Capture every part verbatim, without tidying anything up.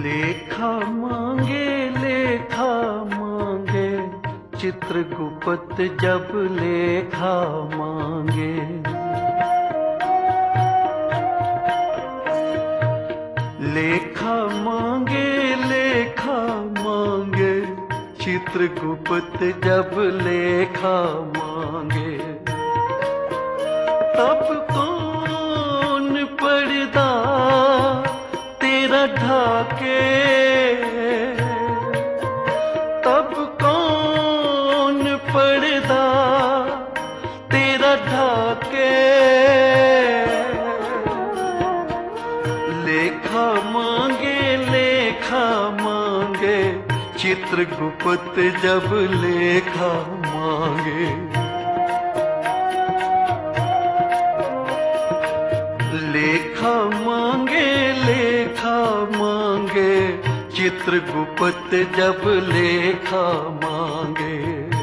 लेखा मांगे लेखा मांगे चित्रगुप्त जब लेखा मांगे। लेखा मांगे लेखा मांगे चित्रगुप्त जब लेखा मांगे। तब कौन पर्दा तेरा ढाके, तब कौन पर्दा तेरा ढाके। लेखा मांगे लेखा मांगे चित्रगुप्त जब लेखा मांगे। लेखा मांगे लेखा मांगे चित्रगुप्त जब लेखा मांगे।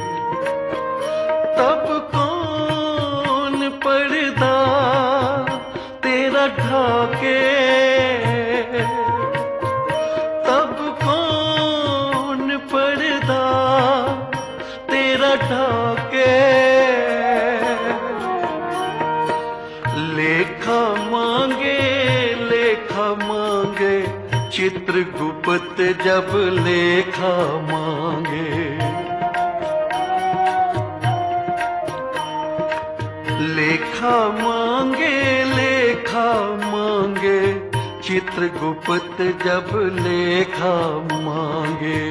तब कौन पर्दा तेरा ढाके, तब कौन पर्दा तेरा ढाके। लेखा मांगे लेखा मांगे चित्रगुप्त जब लेखा मांगे। लेखा मांगे लेखा मांगे चित्रगुप्त जब लेखा मांगे।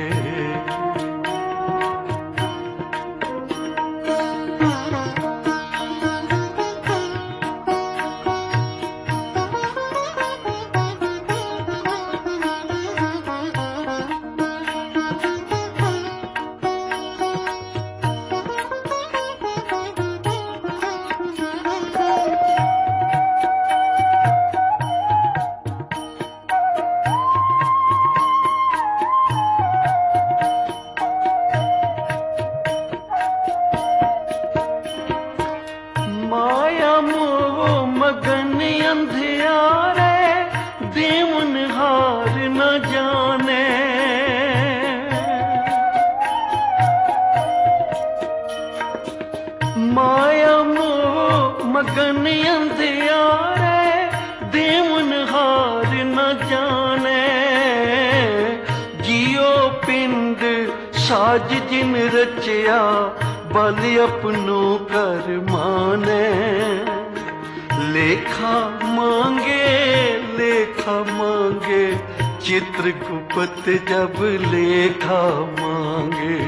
माया मोह मगन अंधियारे देवन हार न जाने। माया मोह मगन अंधियारे देवन हार न जाने। जियो पिंड साज जिन रचिया बल अपनो कर माने। लेखा मांगे लेखा मांगे चित्रगुप्त जब लेखा मांगे।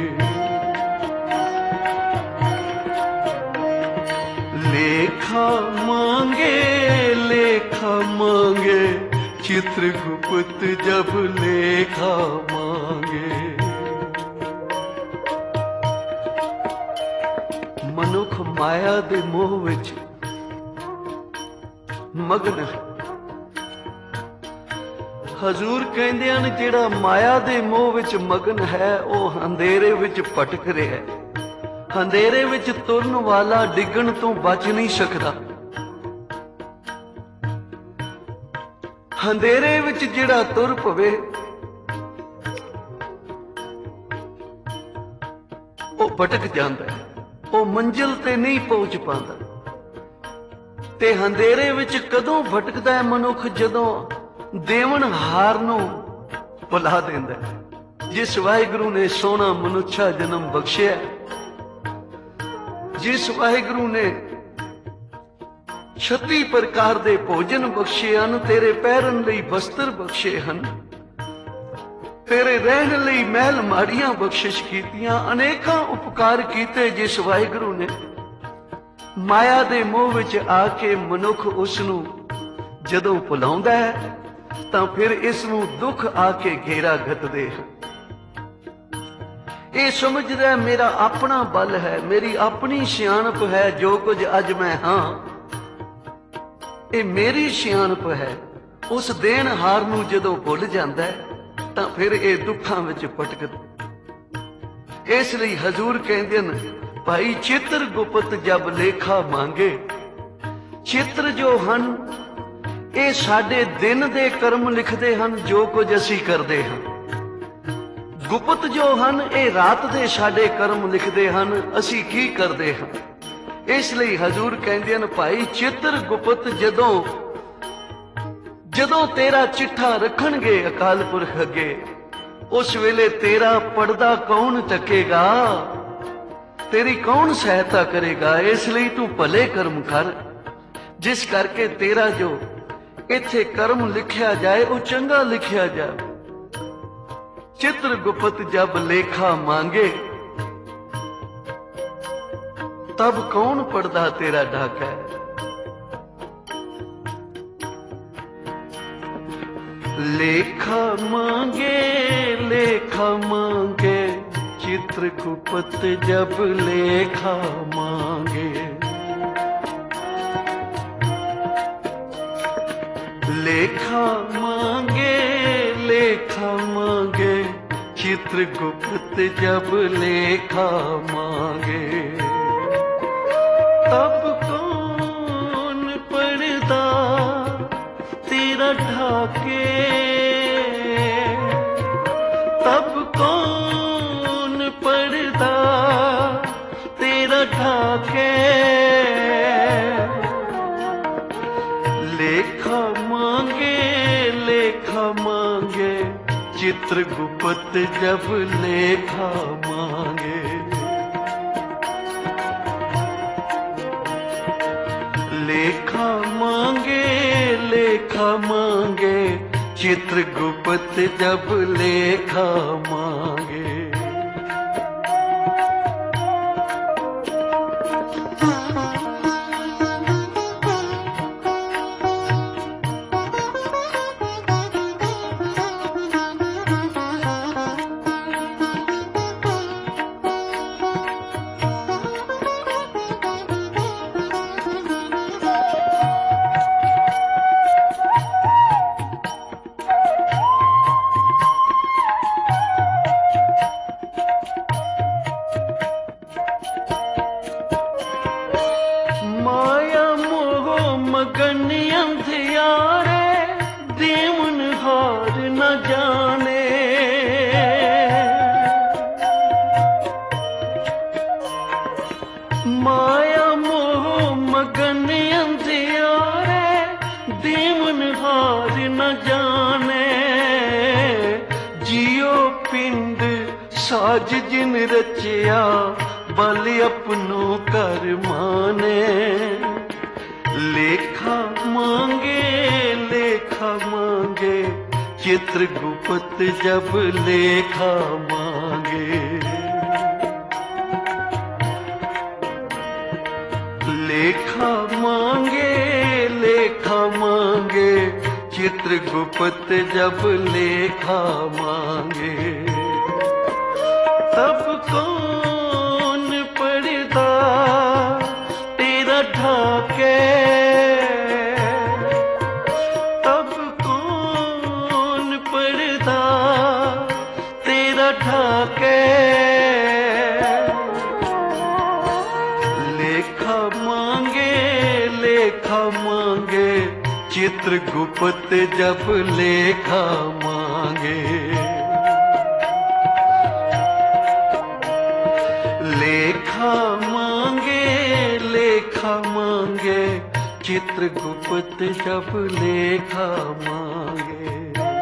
लेखा मांगे लेखा मांगे चित्रगुप्त जब लेखा मांगे। मनुख माया दे मोह विच मगन है। हजूर कहंदे हन जेड़ा माया दे मोह विच मगन है वह अंधेरे विच भटक रहा है। अंधेरे विच तुरन वाला डिगण तो बच नहीं सकता। अंधेरे विच जेड़ा तुर पवे वह भटक जाता है, वो मंजिल ते नहीं पहुंच पाता। ते अंधेरे विच कदों भटकदा है मनुख जदों देवन हार नूं भुला देंदा है। जिस वाहिगुरु ने सोना मनुष्या जन्म बख्शिया, जिस वाहिगुरु ने छत्ती प्रकार दे भोजन बख्शे हन, तेरे पैरन लई वस्त्र बख्शे हन, तेरे रहन लई महल माड़ियां बख्शिश कीतियां, अनेकां उपकार कीते। जिस वाहिगुरु ने माया दे मोह विच आके मनुख उसनूं जदों भुलाउंदा है तां फिर इसनूं दुख आके घेरा गतदे हैं। ये समझदा मेरा अपना बल है, मेरी अपनी सियाणप है, जो कुछ अज मैं हां ये मेरी सियाणप है। उस देन हार नूं जदों भुल जांदा है तां फिर ये दुखां विच भटकदा। इसलिए हजूर कहंदे ने भाई चित्रगुप्त जब लेखा मांगे। चित्र जो हन ਇਹ ਸਾਡੇ ਦਿਨ ਦੇ ਕਰਮ ਲਿਖਦੇ ਹਨ ਜੋ ਕੁਝ ਅਸੀਂ ਕਰਦੇ ਹਾਂ। ਗੁਪਤ ਜੋ ਹਨ ਇਹ ਰਾਤ ਦੇ ਸਾਡੇ ਕਰਮ ਲਿਖਦੇ ਹਨ ਅਸੀਂ ਕੀ ਕਰਦੇ ਹਾਂ। ਇਸ ਲਈ ਹਜ਼ੂਰ ਕਹਿੰਦੇ ਹਨ ਭਾਈ ਚਿੱਤਰ ਗੁਪਤ ਜਦੋਂ ਜਦੋਂ ਤੇਰਾ ਚਿੱਠਾ ਰੱਖਣਗੇ ਅਕਾਲ ਪੁਰਖ ਅੱਗੇ, ਉਸ ਵੇਲੇ ਤੇਰਾ ਪਰਦਾ ਕੌਣ ਟਕੇਗਾ, ਤੇਰੀ ਕੌਣ ਸਹਾਇਤਾ ਕਰੇਗਾ। ਇਸ ਲਈ ਤੂੰ ਭਲੇ ਕਰਮ ਕਰ, ਜਿਸ ਕਰਕੇ ਤੇਰਾ ਜੋ ਇੱਥੇ ਕਰਮ ਲਿਖਿਆ ਜਾਏ ਉਹ ਚੰਗਾ ਲਿਖਿਆ ਜਾਏ। चित्र गुप्त जब लेखा मांगे तब कौन पर्दा तेरा ढाका है। लेखा मांगे लेखा मांगे चित्र गुप्त जब लेखा मांगे। लेखा मांगे लेखा मांगे चित्र गुप्त जब लेखा मांगे। तब कौन पर्दा तेरा ढाके, तब कौन पर्दा तेरा ढाके। लेखा मांगे लेखा मांगे चित्र गुप्त जब लेखा मांगे। लेखा मांगे लेखा मांगे चित्र गुप्त जब लेखा मांगे। माया मोह मगन अंधियारे देवन हार न जाने। माया मोह मगन अंधियारे देवन हार न जाने। जियो पिंड साज जिन रचिया बल अपनो कर माने। लेखा मांगे लेखा मांगे चित्र गुप्त जब लेखा मांगे। लेखा मांगे लेखा मांगे चित्र गुप्त जब लेखा मांगे। तब कौन पर्दा तेरा ढाके, तब कौन पर्दा तेरा ढाके। लेखा मांगे लेखा मांगे चित्र गुप्त जब लेखा मांगे। लेखा मांगे लेखा मांगे चित्र गुप्त जब लेखा मांगे।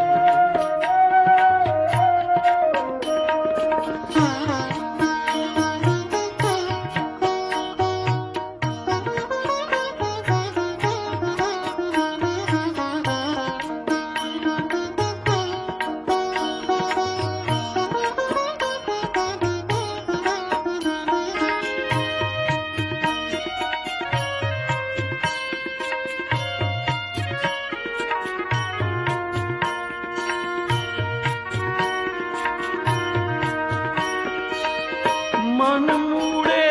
मन मूड़े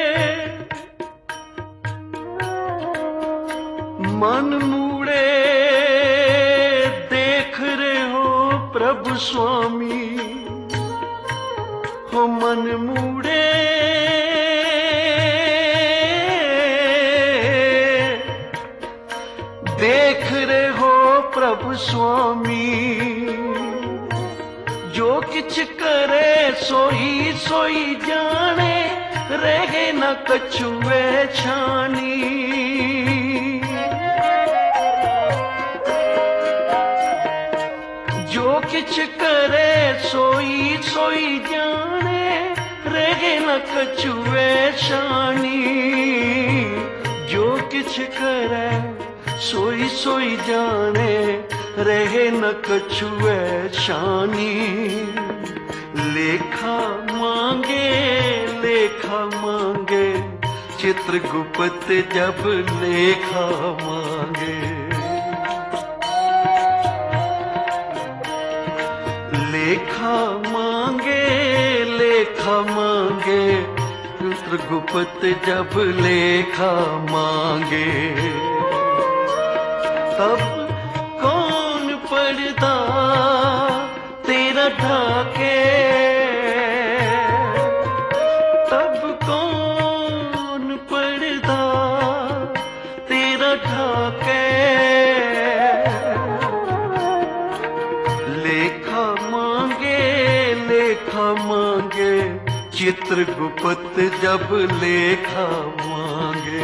मन मूड़े देख रहे हो प्रभु स्वामी हो। मन मूड़े देख रहे स्वामी। जो किछ करे सोई सोई जाने, रहे न कछुए छानी। जो किछ करे सोई सोई जाने, रहे न कछुए छानी। जो किछ करे सोई सोई जाने, रहे न कछुए छानी। लेखा मांगे लेखा मांगे, चित्रगुप्त जब लेखा मांगे। लेखा मांगे लेखा मांगे, चित्रगुप्त जब लेखा मांगे। तब कौन पर्दा तेरा ढाके, तब कौन पर्दा तेरा ढाके। लेखा मांगे लेखा मांगे, चित्रगुप्त जब लेखा मांगे।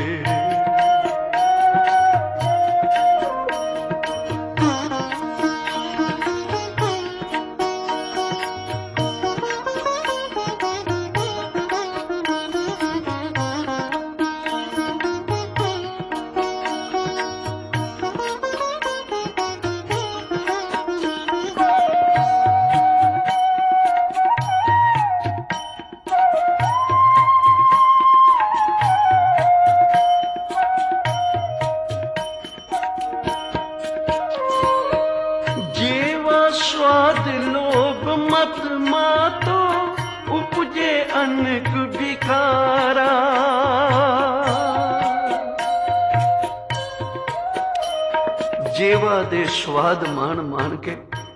स्वाद लोभ मत मातो, उपजे अनक विकारा। जेवा दे स्वाद मान मान के,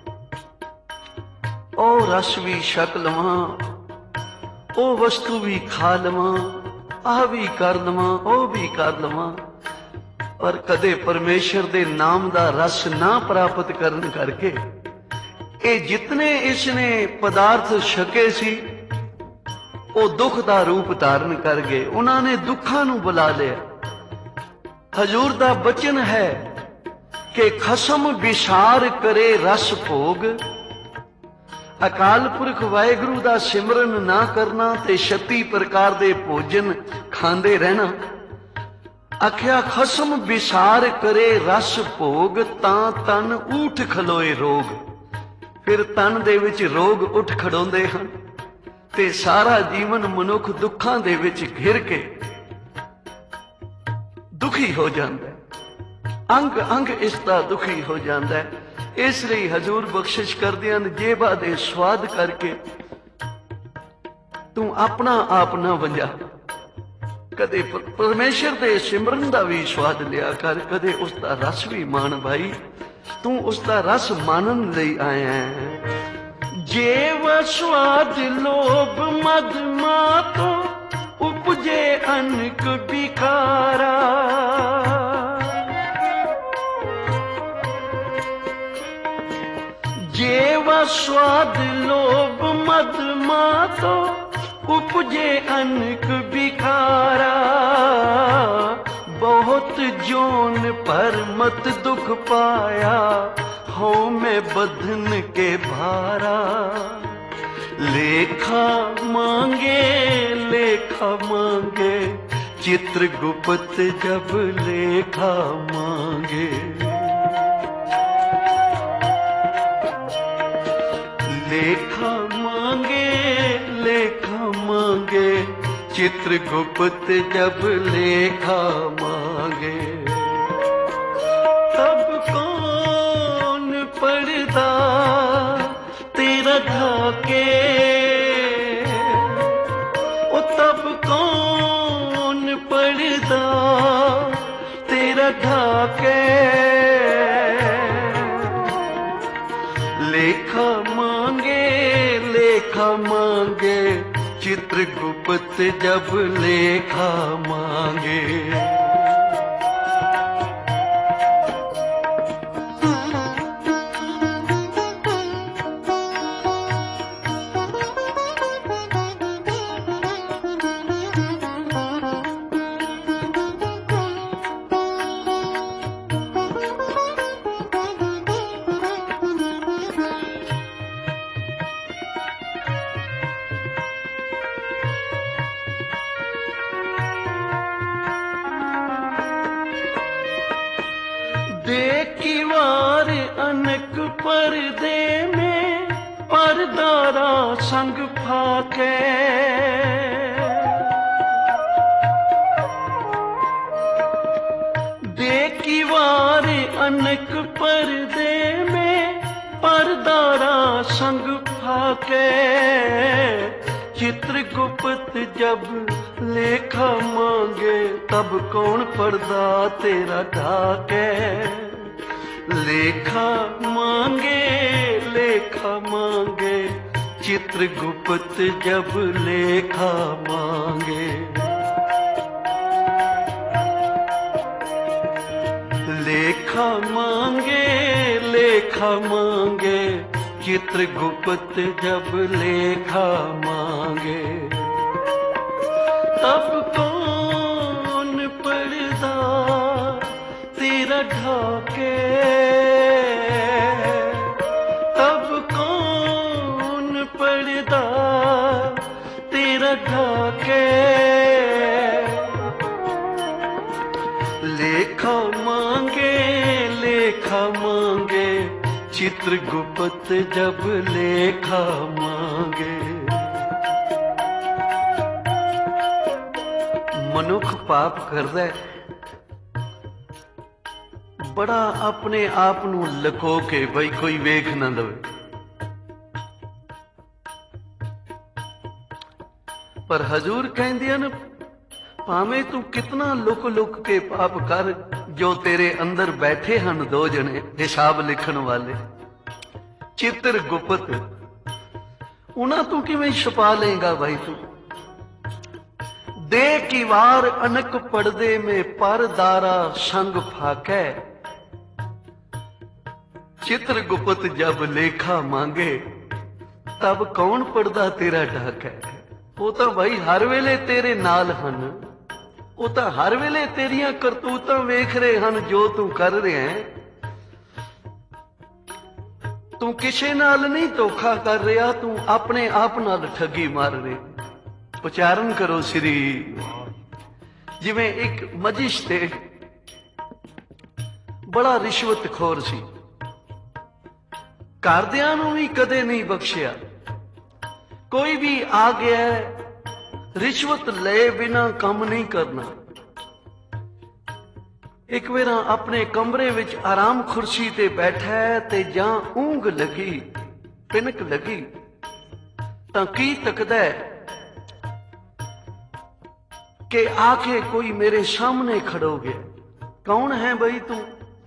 ओ रस भी छक लवां, ओ वस्तु भी खा लवां, आ भी कर लवां, ओ भी कर लवां, पर कदे परमेश्वर दे नाम दा रस ना प्राप्त करन करके ये जितने इसने पदार्थ छके सी, वो दुख दा रूप धारण कर गए। उन्होंने दुखा नू बुला लिया। हजूर दा बचन है कि खसम विसार करे रस भोग। अकाल पुरख वाहेगुरु दा सिमरन ना करना ते छत्ती प्रकार दे भोजन खांदे रहना। आख्या खसम विसार करे रस भोग, तां तन ऊठ खलोए रोग। फिर तन दे विच रोग उठ खड़ोंदे हन ते सारा जीवन मनुख दुखां दे विच घिर के दुखी हो जाता है। अंग अंग इसदा दुखी हो जाता है। इसलिए हजूर बख्शिश करदे हन, जेबा दे स्वाद करके तू अपना आप ना वंजा। कदे परमेश्वर दे सिमरन दा भी स्वाद लिया कर, कदे उसदा रस भी मान भाई। तू उसका रस मानन लई आया है। जेव स्वाद लोभ मद मातो, उपजे अनक विकारा। जेव स्वाद लोभ मद मातो, उपजे अनक विकारा। बहुत जोन पर मत दुख पाया, हो मैं बंधन के भारा। लेखा मांगे लेखा मांगे, चित्रगुप्त जब लेखा मांगे। लेखा मांगे लेखा मांगे, चित्रगुप्त जब लेखा मांगे। तब कौन पर्दा तेरा ढाके, ओ तब कौन पर्दा तेरा ढाके। लेखा मांगे लेखा मांगे, चित्रगुप्त जब लेखा मांगे। परदारा संग फाके देखी वारे अनक पर्दे में परदारा संग फाके चित्रगुप्त जब लेखा मांगे तब कौन पर्दा तेरा ढाके लेखा मांगे लेखा मांगे चित्रगुप्त जब लेखा मांगे लेखा मांगे लेखा मांगे चित्रगुप्त जब लेखा मांगे तब कौन पर्दा तेरा ढाके तब कौन पर्दा तेरा ढाके लेखा मांगे लेखा मांगे चित्रगुप्त जब लेखा मांगे। मनुख पाप करदा है बड़ा अपने आप नूं लको के बई कोई वेख ना लवे पर हजूर कहंदे हन भावें तू कितना लुक लुक के पाप कर जो तेरे अंदर बैठे हन दो जने हिसाब लिखण वाले चित्रगुप्त उन्हां तू किवें छुपा लेगा भाई तू दे की वार अनक पर्दे में परदारा संग फाके चित्रगुप्त जब लेखा मांगे तब कौन पर्दा तेरा ढाके वो तो भाई हर वेले तेरे नाल हन वो तो हर वेले तेरिया करतूतां वेख रहे हैं जो तू कर रहे हैं तू किसी नाल नहीं धोखा कर रहा तू अपने आप नाल ठगी मार रहे। उच्चारण करो श्री जिवें एक मजिस्ट्रेट बड़ा रिश्वतखोर सी घरदियां नूं भी कदे नहीं बख्शिया कोई भी आ गया रिश्वत ले बिना काम नहीं करना। एक वेरा अपने कमरे विच आराम खुर्सी ते बैठा है ते जां ऊंघ लगी पिनक लगी तां की तकदा है कि आके कोई मेरे सामने खड़ो गया कौन है बई तू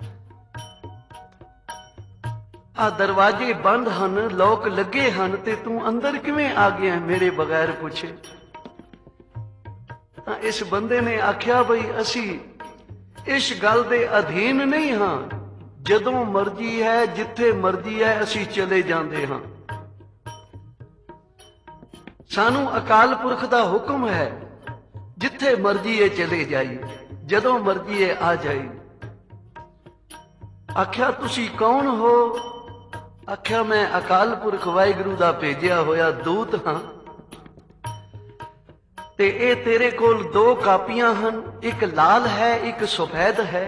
आ दरवाजे बंद हन लोक लगे हन ते तू अंदर किवें आ गया मेरे बगैर पूछे। इस बंदे ने आख्या बई असी इस गल दे अधीन नहीं हाँ जदों मर्जी है जिथे मर्जी है असी चले जांदे हाँ सानू अकाल पुरख दा हुक्म है जिथे मर्जी है चले जाइए जदों मर्जी है आ जाइए। आख्या तुसी कौन हो आख्या मैं अकाल पुरख वाहिगुरू दा भेजिया होया दूत हाँ ते ए तेरे कोल दो कापियां हन एक लाल है एक सफेद है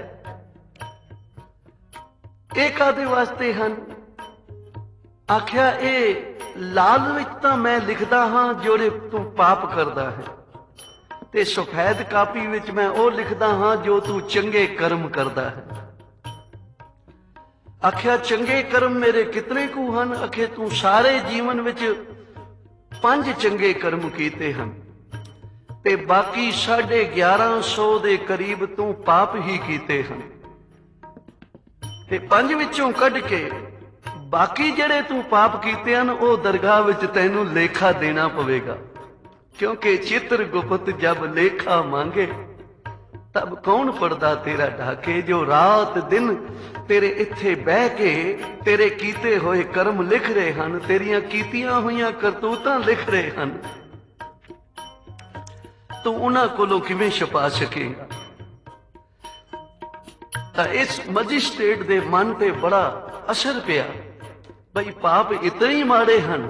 एक आदे वास्ते हन आख्या ए लाल विच तां मैं लिखदा हाँ जोड़े तू पाप करदा है ते सफेद कापी विच मैं ओ लिखदा हाँ जो तू चंगे कर्म करदा है। आख्या चंगे कर्म मेरे कितने कू हन आखे तू सारे जीवन विच पंज चंगे कर्म कीते हन ते बाकी साढ़े ग्यारह सौ दे करीब तू पाप ही कीते हन ते पंज विचों कढ़ के बाकी जड़े तू पाप कीते हन ओ दरगाह विच तैनू लेखा देना पवेगा क्योंकि चित्रगुप्त जब लेखा मांगे तब कौन पर्दा तेरा ढाके जो रात दिन तेरे इत्थे बह के तेरे कीते होए कर्म लिख रहे हन तेरियां कीतियां होइयां करतूतां लिख रहे हन तू उन्हां कोलों किवें छुपा सकेगा। तां इस मजिस्ट्रेट दे मन ते बड़ा असर पिया बई पाप इतने ही माड़े हन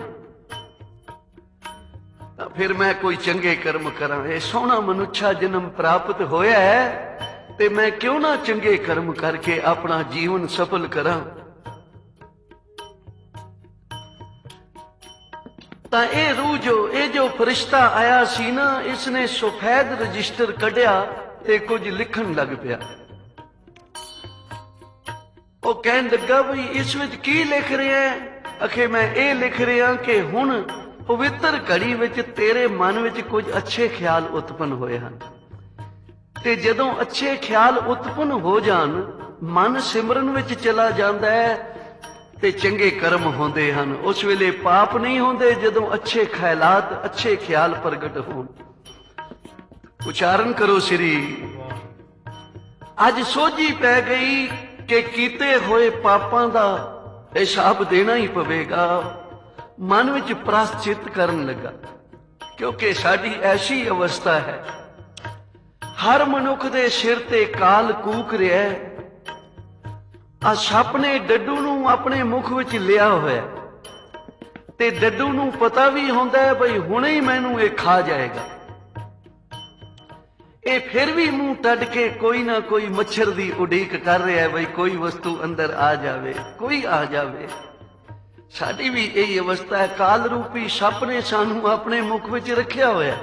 फिर मैं कोई चंगे कर्म करा ये सोहना मनुष्या जन्म प्राप्त होया है ते मैं क्यों ना चंगे कर्म करके अपना जीवन सफल करा। ਤਾਂ ਇਹ ਰੂਹ ਜੋ ਇਹ ਜੋ ਫਰਿਸ਼ਤਾ ਆਇਆ ਸੀ ਨਾ, ਇਸਨੇ ਸਫੈਦ ਰਜਿਸਟਰ ਕੱਢਿਆ ਤੇ ਕੁਝ ਲਿਖਣ ਲੱਗ ਪਿਆ। ਉਹ ਕਹਿਣ ਲੱਗਾ ਵੀ ਇਸ ਵਿੱਚ ਕੀ ਲਿਖ ਰਿਹਾ ਹੈ? ਅਖੇ ਮੈਂ ਇਹ ਲਿਖ ਰਿਹਾ ਕਿ ਹੁਣ ਪਵਿੱਤਰ ਘੜੀ ਵਿੱਚ ਤੇਰੇ ਮਨ ਵਿੱਚ ਕੁਝ ਅੱਛੇ ਖਿਆਲ ਉਤਪੰਨ ਹੋਏ ਹਨ, ਤੇ ਜਦੋਂ ਅੱਛੇ ਖਿਆਲ ਉਤਪੰਨ ਹੋ ਜਾਣ, ਮਨ ਸਿਮਰਨ ਵਿੱਚ ਚਲਾ ਜਾਂਦਾ ਹੈ ਤੇ ਚੰਗੇ ਕਰਮ ਹੁੰਦੇ ਹਨ। ਉਸ ਵੇਲੇ ਪਾਪ ਨਹੀਂ ਹੁੰਦੇ ਜਦੋਂ ਅੱਛੇ ਖਿਆਲਾਤ, ਅੱਛੇ ਖਿਆਲ ਪ੍ਰਗਟ ਹੋਣ। ਉਚਾਰਨ ਕਰੋ ਸ੍ਰੀ। ਅੱਜ ਸੋਝੀ ਪੈ ਗਈ ਕਿ ਕੀਤੇ ਹੋਏ ਪਾਪਾਂ ਦਾ ਹਿਸਾਬ ਦੇਣਾ ਹੀ ਪਵੇਗਾ। ਮਨ ਵਿੱਚ ਪ੍ਰਾਸ਼ਚਿਤ ਕਰਨ ਲੱਗਾ, ਕਿਉਂਕਿ ਸਾਡੀ ਐਸੀ ਅਵਸਥਾ ਹੈ, ਹਰ ਮਨੁੱਖ ਦੇ ਸਿਰ ਤੇ ਕਾਲ ਕੂਕ ਰਿਹਾ ਹੈ। ਆ ਸੱਪ ਨੇ ਡੱਡੂ ਨੂੰ ਆਪਣੇ ਮੁਖ ਵਿੱਚ ਲਿਆ ਹੋਇਆ, ਤੇ ਡੱਡੂ ਨੂੰ ਪਤਾ ਵੀ ਹੁੰਦਾ ਹੈ ਬਈ ਹੁਣੇ ਹੀ ਮੈਨੂੰ ਇਹ ਖਾ ਜਾਏਗਾ। ਇਹ ਫਿਰ ਵੀ ਮੂੰਹ ਟੱਡ ਕੇ ਕੋਈ ਨਾ ਕੋਈ ਮੱਛਰ ਦੀ ਉਡੀਕ ਕਰ ਰਿਹਾ ਹੈ ਬਈ ਕੋਈ ਵਸਤੂ ਅੰਦਰ ਆ ਜਾਵੇ, ਕੋਈ ਆ ਜਾਵੇ। ਸਾਡੀ ਵੀ ਇਹੀ ਅਵਸਥਾ ਹੈ। ਕਾਲ ਰੂਪੀ ਸੱਪ ਨੇ ਸਾਨੂੰ ਆਪਣੇ ਮੁਖ ਵਿੱਚ ਰੱਖਿਆ ਹੋਇਆ।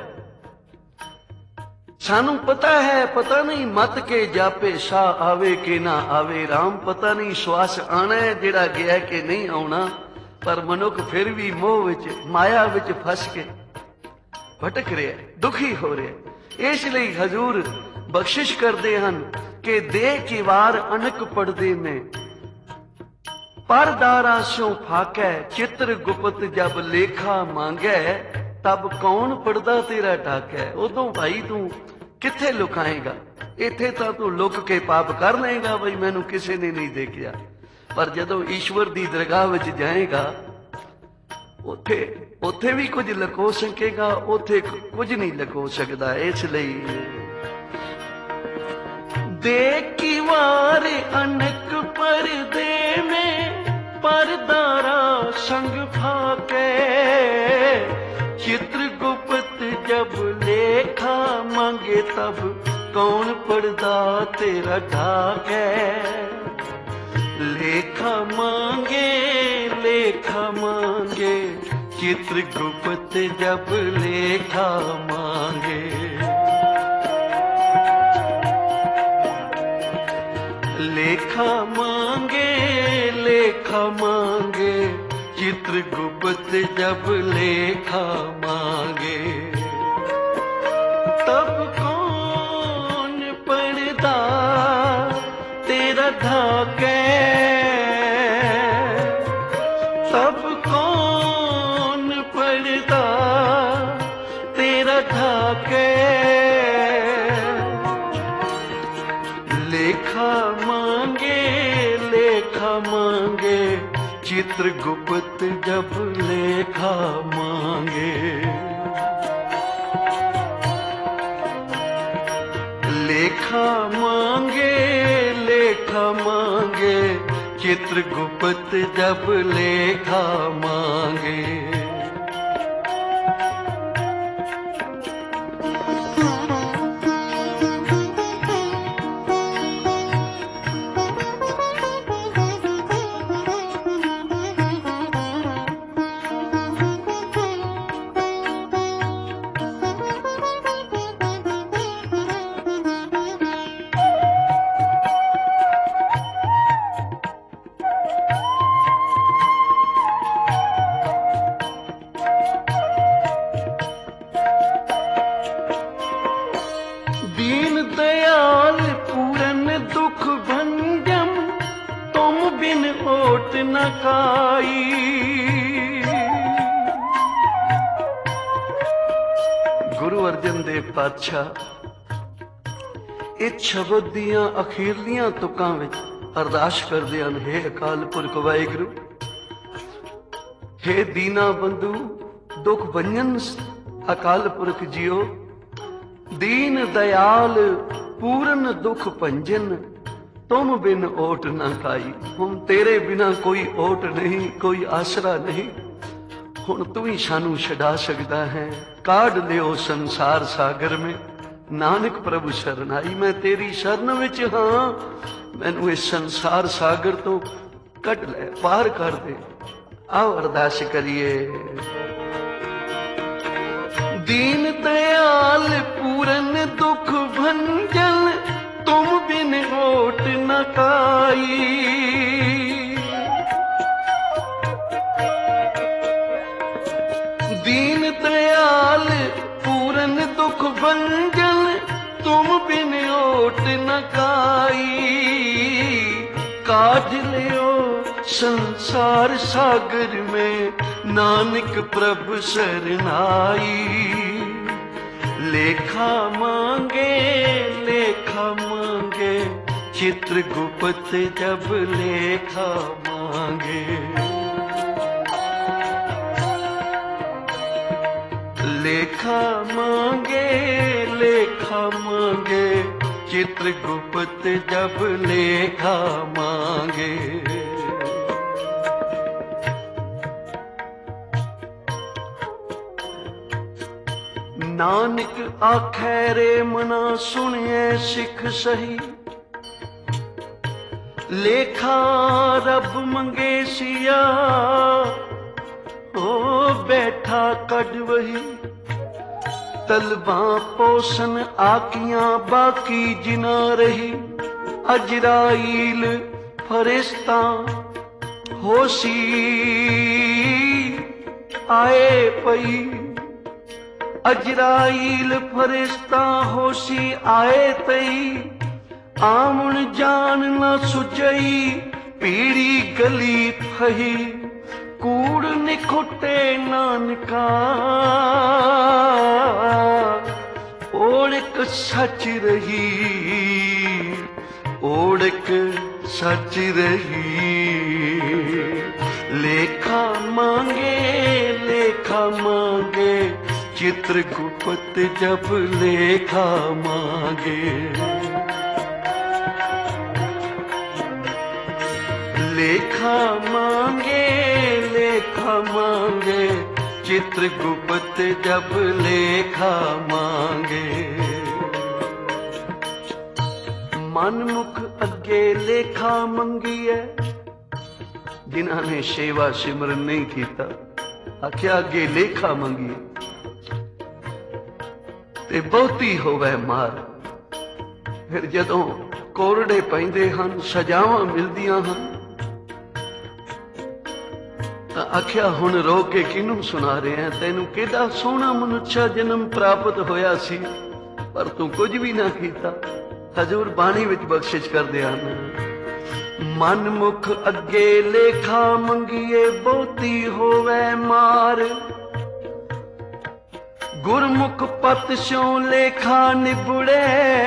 ਸਾਨੂੰ ਪਤਾ ਹੈ, ਪਤਾ ਨਹੀਂ ਮਤ ਕੇ ਜਾਪੇ ਸਾਹ ਆਵੇ ਕਿ ਨਾ ਆਵੇ ਰਾਮ, ਪਤਾ ਨਹੀਂ ਸਵਾਸ ਆਣਾ ਹੈ ਜਿਹੜਾ ਗਿਆ ਕਿ ਨਹੀਂ ਆਉਣਾ, ਪਰ ਮਨੁੱਖ ਫਿਰ ਵੀ ਮੋਹ ਵਿੱਚ, ਮਾਇਆ ਵਿੱਚ ਫਸ ਕੇ ਭਟਕ ਰਿਹਾ, ਦੁਖੀ ਹੋ ਰਿਹਾ। ਇਸ ਲਈ ਹਜ਼ੂਰ ਬਖਸ਼ਿਸ਼ ਕਰਦੇ ਹਨ ਕਿ ਦੇਹ ਕੀ ਵਾਰ ਅਨਕ ਪੜਦੇ ਨੇ, परदारा स्यों फाकै चित्र गुप्त जब लेखा मांगै तब कौन पढ़दा तेरा टाकै। उदों भाई तू किथे लुकाएगा, इत्थे तां तू लुक के पाप कर लेगा बई मैनू किसी ने नहीं देखिया, पर जदों ईश्वर दी दरगाह विच जाएगा उथे उथे भी कुछ लुको सकेगा, उथे कुछ नहीं लुको सकदा। इसलिए देख की वार अनक परदे में परदारा संग फाके, चित्र गुप्त जब लेखा मांगे तब कौन पढ़दा तेरा ढाके। लेखा मांगे लेखा मांगे चित्र गुप्त जब लेखा मांगे। लेखा मांगे लेखा मांगे चित्र गुप्त जब लेखा मांगे, तब कौन पढ़दा तेरा ढाके। तब कौन पढ़दा तेरा ढाके। लेखा मांगे लेखा मांगे चित्र गुप्त जब लेखा मांगे। लेखा मांगे लेखा मांगे चित्र गुप्त जब लेखा मांगे। दीन दयाल पूरन दुख भंजन तुम बिन ओट न काई। गुरु अर्जन देव पातशाह इस शब्द दियां अखीरलियां तुकां विच अरदास करदे हन, हे अकाल पुरख वाहिगुरू, हे दीना बंधु दुख भंजन अकाल पुरख जियो, दीन दयाल पूरन दुख भंजन तुम बिन ओट न खाई। हम तेरे बिना कोई ओट नहीं, कोई आसरा नहीं, हुण तू ही सानू छड़ा सकदा है। काढ़ लियो संसार सागर में नानक प्रभु शरण आई। मैं तेरी शरण विच हां, मैनू इस संसार सागर तो कट लै, पार कर दे। आओ अरदास करिए। दीन दयाल पूरन दुख भंजन, तुम बिन ओट न काई। दीन दयाल पूरन दुख भंजन, तुम बिन ओट न काई। काढ़ लियो संसार सागर में, नानक प्रभु शरणाई। लेखा मांगे लेखा मांगे, चित्रगुप्त जब लेखा मांगे। लेखा मांगे लेखा मांगे, चित्रगुप्त जब लेखा मांगे। नानक आखै रे मना सुनिए सिख सही, लेखा रब मंगे सिया, ओ बैठा कड वही। तलबा पोसन आकियां बाकी जिना रही, अजराइल फरिश्ता होसी आए पई। अजराइल फरिश्ता होसी आए तई, आमण जान न सुजई पीड़ी गली फही। कूड़ निखुटे नानका ओड़क सच रही, ओड़क सच रही। लेखा मांगे लेखा मांगे, चित्रगुप्त जब लेखा मांगे। लेखा मांगे लेखा मांगे, चित्रगुप्त जब लेखा मांगे। मनमुख अगे लेखा मंगी है, जिन्होंने सेवा सिमरन नहीं किया, आख्या अगे लेखा मंगी ते बहुती होवे मार। फिर जदों कोरड़े पैंदे हन, सजावां मिलदियां हन, आख्या हुण रो के किनू सुना रहे हैं, तेनू केड़ा सोहना मनुष्य जन्म प्राप्त होया सी, पर तू कुछ भी ना कीता। हजूर बाणी विच बख्शिश करदे हन। मनमुख अगे लेखा मंगीए, बहुती होवे मार। गुरमुख पत स्यों लेखा निबड़े,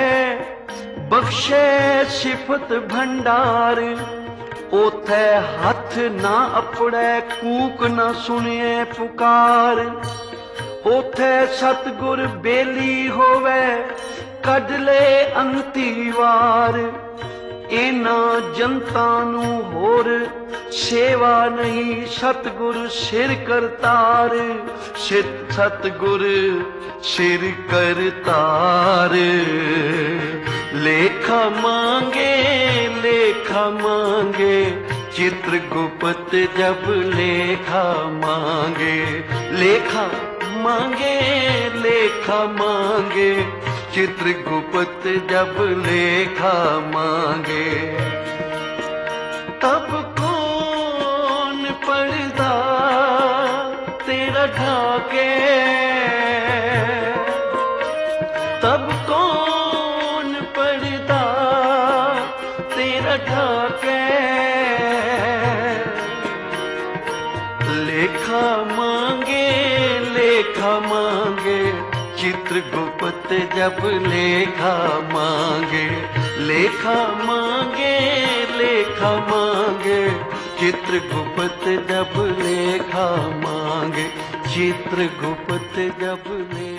बख्शे सिफत भंडार। ओथे हथ ना अपड़े, कूक ना सुनिए पुकार। ओथे सतगुर बेली होवे, कढ ले अंती वार। इना जनता नू होर सेवा नहीं, सतगुर सिर करतार। सतगुर सिर करतार। लेखा मांगे लेखा मांगे, चित्रगुप्त जब लेखा मांगे। लेखा मांगे लेखा मांगे, चित्रगुप्त जब लेखा मांगे। तब कौन पर्दा तेरा ढाके, तब कौन पर्दा तेरा ढाके। लेखा मांगे लेखा मांगे, चित्रगुप्त जब लेखा मांगे। लेखा मांगे लेखा मांगे, चित्रगुप्त जब लेखा मांगे। चित्रगुप्त जब ले